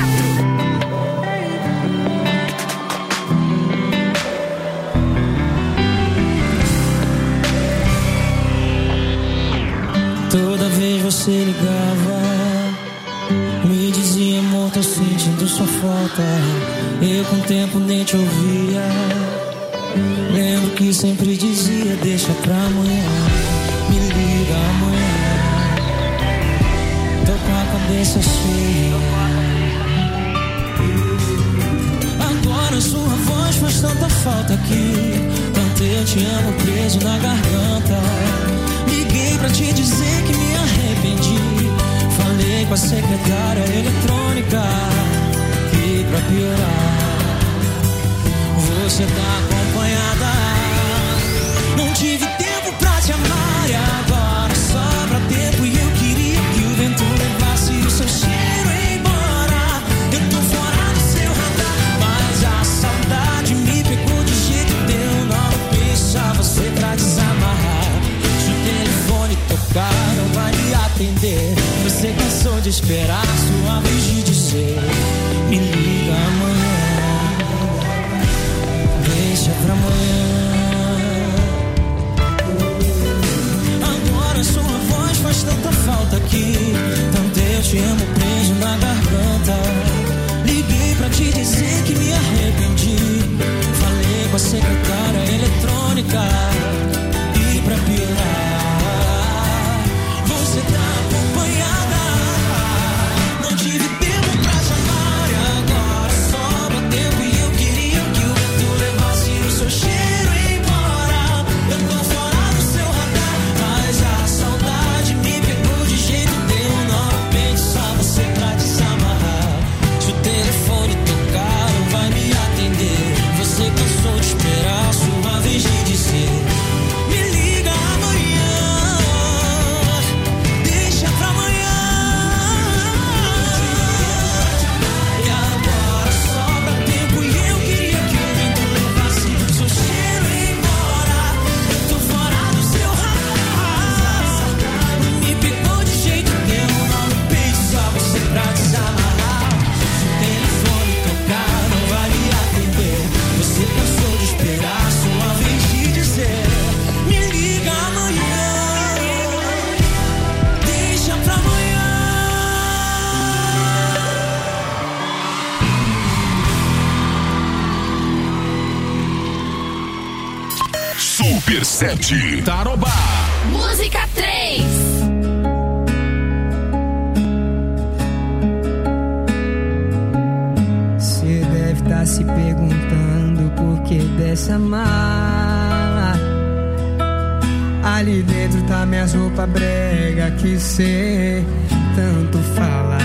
Speaker 17: Toda vez você ligava, me dizia, amor, tô sentindo sua falta. Eu com o tempo nem te ouvia. Lembro que sempre dizia, deixa pra amanhã, me liga amanhã. Tô com a cabeça cheia. Agora sua voz faz tanta falta aqui. Tanto eu te amo preso na garganta. Liguei pra te dizer que me arrependi. Falei com a secretária eletrônica. E pra piorar, você tá acompanhada. Não tive tempo pra te amar e agora sobra tempo. E eu queria que o vento levasse o seu cheiro embora. Eu tô fora do seu radar, mas a saudade me pegou de jeito que eu não pensava você pra desamarrar. Se o telefone tocar, não vai me atender. Você cansou de esperar sua vez de dizer, me liga amanhã, deixa pra amanhã. Agora sua voz faz tanta falta aqui. Tanto eu te amo preso na garganta. Liguei pra te dizer que me arrependi. Falei com a secretária eletrônica. E pra piorar, você tá acompanhada. Não tive tempo pra te amar e agora sobra tempo. E eu queria que o vento levasse o seu cheiro embora. Eu tô fora do seu radar, mas a saudade me pegou de jeito que eu não pensava você pra desamarrar. Se o telefone tocar, não vai me atender. Você cansou de esperar sua vez de dizer, me liga amanhã, deixa pra amanhã. E agora sobra tempo e eu queria que o vento levasse o seu cheiro embora. Eu tô fora do seu radar, me pegou de jeito que eu não pensava você pra desamarrar. Se o telefone tocar, não vai me atender. Você cansou de esperar sua vez de dizer, me liga amanhã, deixa pra amanhã.
Speaker 6: Super 7 Tarobá.
Speaker 10: Música 3.
Speaker 17: Você deve estar se perguntando por que dessa mala. Ali dentro tá minhas roupas brega que cê tanto fala.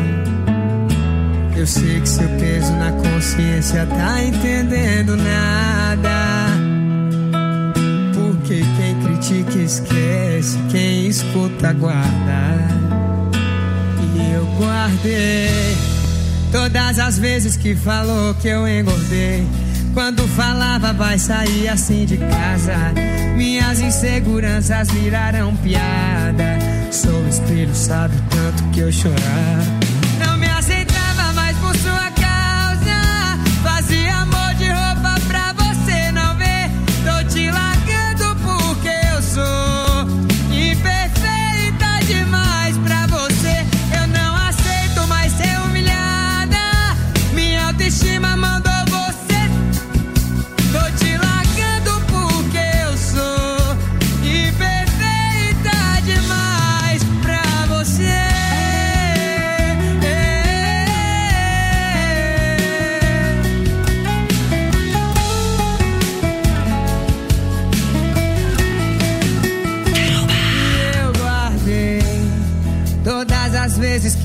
Speaker 17: Eu sei que seu peso na consciência tá entendendo nada. Porque quem critica esquece, quem escuta guarda. E eu guardei todas as vezes que falou que eu engordei. Quando falava vai sair assim de casa, minhas inseguranças viraram piada. Sou o espelho, sabe o tanto que eu chorar. Não me aceitava mais por sua causa. Fazia amor de roupa pra você não ver. Tô te largando porque eu sou imperfeita demais pra você. Eu não aceito mais ser humilhada. Minha autoestima mandou você. Tô te largando porque eu sou imperfeita demais pra você.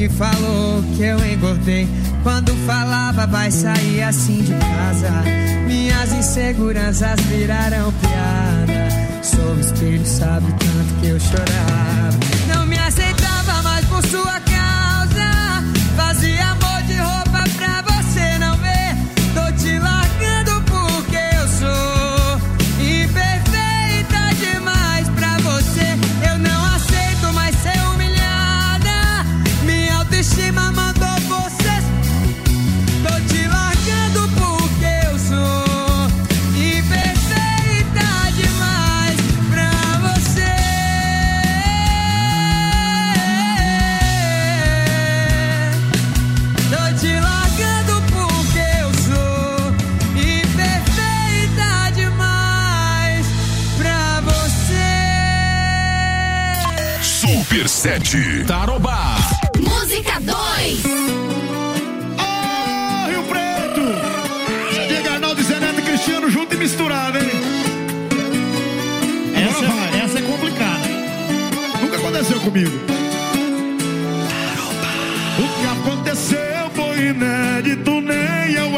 Speaker 13: que falou que eu engordei. Quando falava vai sair assim de casa. Minhas inseguranças viraram piada. Sou espelho, sabe tanto que eu chorava. Não me aceitava mais por sua causa. Fazia amor de roupa pra você não ver. Tô te largando porque eu sou imperfeita demais pra você. Eu não aceito mais ser humilhada. Minha autoestima mandou você. Tô te largando porque eu sou imperfeita demais pra você. Tô te largando porque eu sou imperfeita demais pra você.
Speaker 6: Super 7 Tarobá.
Speaker 10: Música 2.
Speaker 14: Rio Preto. Diego Arnaldo, Zé Neto e Cristiano junto e misturado, hein? Essa é complicada. Nunca aconteceu comigo. O que aconteceu foi inédito, nem eu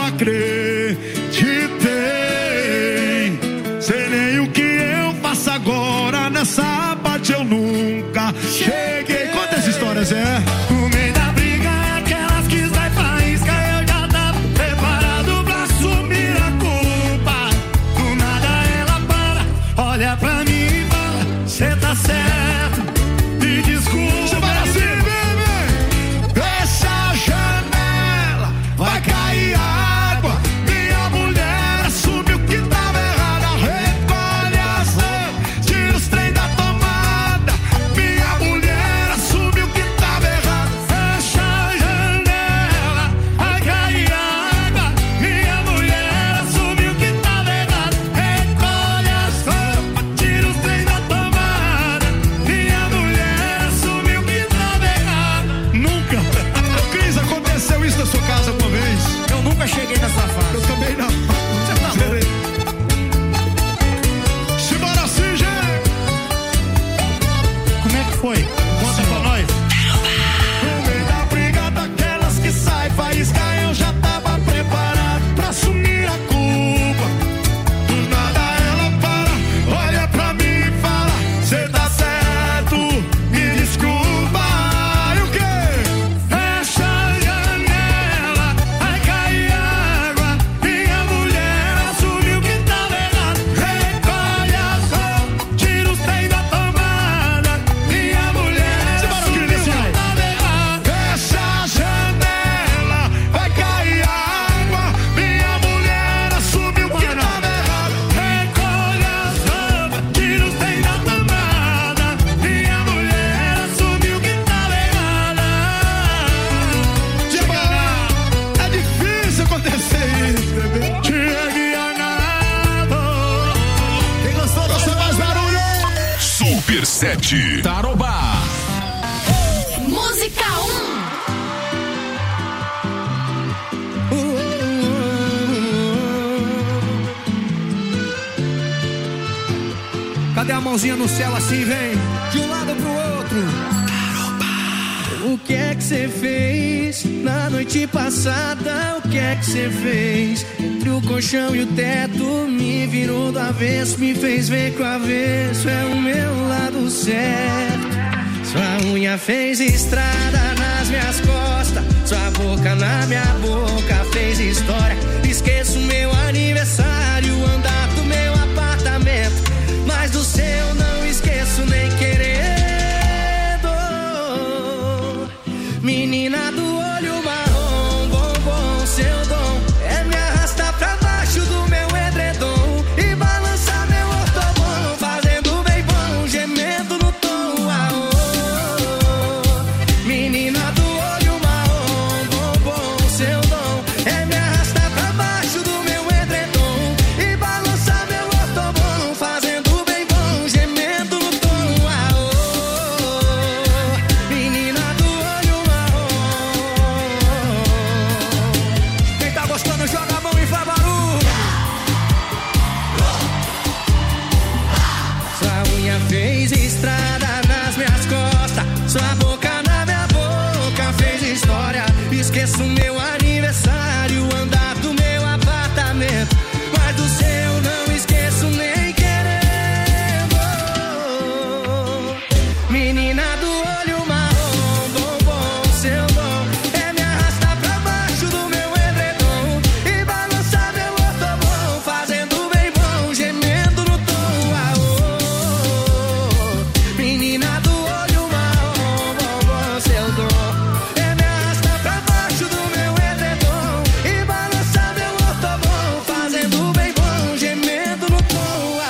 Speaker 14: acreditei. Sei nem o que eu faço agora. Nessa parte eu nunca cheguei. Conta essa história, Zé.
Speaker 12: No meio da briga é aquelas que sai faísca. Eu já tava preparado pra assumir a culpa. Do nada ela para, olha pra mim e fala: cê tá certo, me desculpa.
Speaker 14: Você vai assim, bebê.
Speaker 12: Essa janela vai cair água. Minha mulher assumiu que tava errada. Recolhe as mãos, tira os trem da tomada. Minha mulher assumiu que tava errada. Fecha a janela, vai cair água. Minha mulher assumiu que tava errada. Recolhe as roupas, tira os trem da tomada. Minha mulher assumiu que tava errada.
Speaker 14: Nunca. Cris, aconteceu isso na sua casa uma vez?
Speaker 13: Eu nunca cheguei nessa fase.
Speaker 14: Eu também não.
Speaker 13: Você tá
Speaker 14: Zerei. Simbora assim, gente.
Speaker 12: Como é que foi? Conta pra nós.
Speaker 14: No meio da briga daquelas que sai faísca, eu já tava preparado pra assumir a culpa. Do nada ela para, olha pra mim e fala: cê tá certo, me desculpa. E o quê?
Speaker 12: Fecha a janela, vai cair água. Minha mulher assumiu que tava errado. Recolhe as roupas, tira os trem da tomada. Minha mulher assumiu que tava errado.
Speaker 14: Fecha a janela, vai cair água. Minha mulher assumiu que tava errado.
Speaker 12: Recolhe as roupas, tira os trem da tomada. Minha mulher assumiu que tava errada.
Speaker 14: É difícil acontecer isso, bebê.
Speaker 12: Diego Arnaldo.
Speaker 14: Quem gostou, gosta mais barulho.
Speaker 6: Super 7 Tarobá.
Speaker 10: Música 1.
Speaker 13: Cadê a mãozinha no céu assim, vem? De um lado pro outro. O que é que você fez na noite passada? O que é que você fez? Entre o colchão e o teto, me virou do avesso, me fez ver que o avesso é o meu lado certo. Sua unha fez estrada nas minhas costas, sua boca na minha boca fez história. Esqueço meu aniversário, o andar do meu apartamento, mas do seu não esqueço nem querendo. Menina do olho marrom, bombom, seu dom é me arrastar pra baixo do meu edredom e balançar meu ortobom, fazendo bem bom, gemendo no tom. Menina do olho marrom.
Speaker 9: esqueço meu aniversário, andar do meu apartamento, mas do seu não esqueço nem querendo. Menina do olho marrom, bombom, seu dom é me arrastar pra baixo do meu edredom e balançar meu ortobom, fazendo bem bom, gemendo no tom. Menina do olho marrom, bombom, seu dom é me arrastar pra baixo do meu edredom e balançar meu ortobom, fazendo bem bom, gemendo no tom.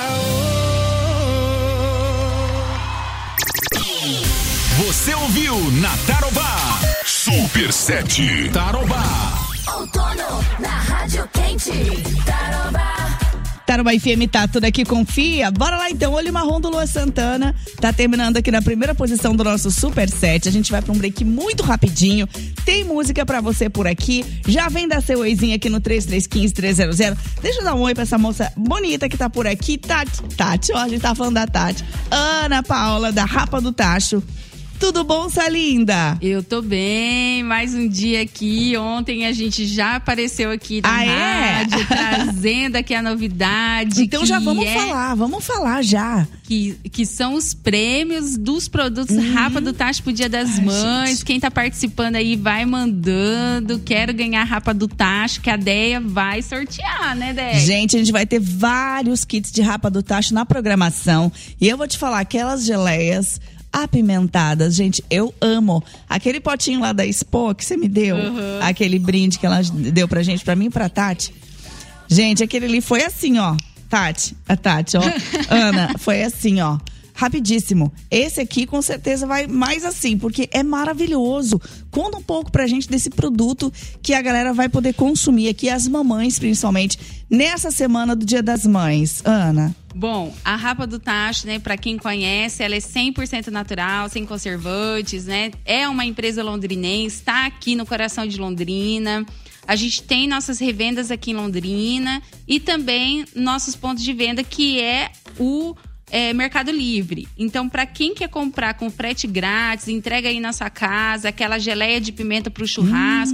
Speaker 6: Você ouviu na Tarobá Super 7 Tarobá.
Speaker 10: Outono na Rádio Quente. Tarobá.
Speaker 11: Tarobá FM tá tudo aqui, confia. Bora lá então, Olho Marrom do Lua Santana tá terminando aqui na primeira posição do nosso Super 7. A gente vai pra um break muito rapidinho. Tem música pra você por aqui. Já vem dar seu oizinho aqui no 3315-300. Deixa eu dar um oi pra essa moça bonita que tá por aqui. Tati, ó, a gente tá falando da Tati. Ana Paula, da Rapa do Tacho. Tudo bom, Salinda?
Speaker 15: Eu tô bem, mais um dia aqui. Ontem a gente já apareceu aqui na rádio, trazendo aqui a novidade.
Speaker 11: Então já vamos falar já.
Speaker 15: Que são os prêmios dos produtos Rapa do Tacho pro Dia das Mães. Gente. Quem tá participando aí vai mandando. Quero ganhar Rapa do Tacho, que a Deia vai sortear, né, Deia?
Speaker 11: Gente, a gente vai ter vários kits de Rapa do Tacho na programação. E eu vou te falar, aquelas geleias apimentadas, gente, eu amo. Aquele potinho lá da Expo que você me deu, aquele brinde que ela deu pra gente, pra mim e pra Tati. Gente, aquele ali foi assim, ó. A Tati, ó. Ana, foi assim, ó. Rapidíssimo. Esse aqui com certeza vai mais assim, porque é maravilhoso. Conta um pouco pra gente desse produto que a galera vai poder consumir aqui, as mamães principalmente, nessa semana do Dia das Mães. Ana.
Speaker 15: Bom, a Rapa do Tacho, né, pra quem conhece, ela é 100% natural, sem conservantes, né? É uma empresa londrinense, tá aqui no coração de Londrina. A gente tem nossas revendas aqui em Londrina e também nossos pontos de venda, que é o Mercado Livre. Então, para quem quer comprar com frete grátis, entrega aí na sua casa, aquela geleia de pimenta pro churrasco,